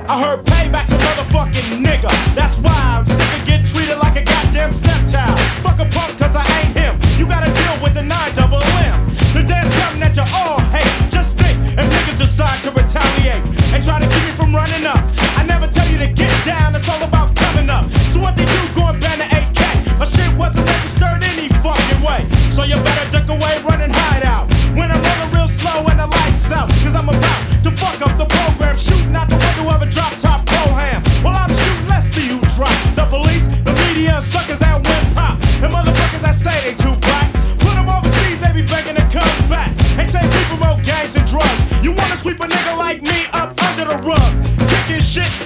I heard payback's a motherfucking nigga. That's why I'm sick of getting treated like a goddamn stepchild. Fuck a punk cause I ain't him. You gotta deal with the 9-double-M. The day's coming that you all hate. Just think if niggas decide to retaliate and try to keep me from running up. I never tell you to get down, it's all about coming up. So what they do, going ban the AK. My shit wasn't registered any fucking way. So you better duck away, run and hide out. When I'm rolling real slow and the lights out, cause I'm about to fuck up the program. Shooting out the window of a drop top pro-ham. Well, I'm shooting, let's see who drop. The police, the media, suckers that win pop. And motherfuckers that say they too black. Put them overseas, they be begging to come back. They say we promote gangs and drugs. You wanna sweep a nigga like me up under the rug? Kicking shit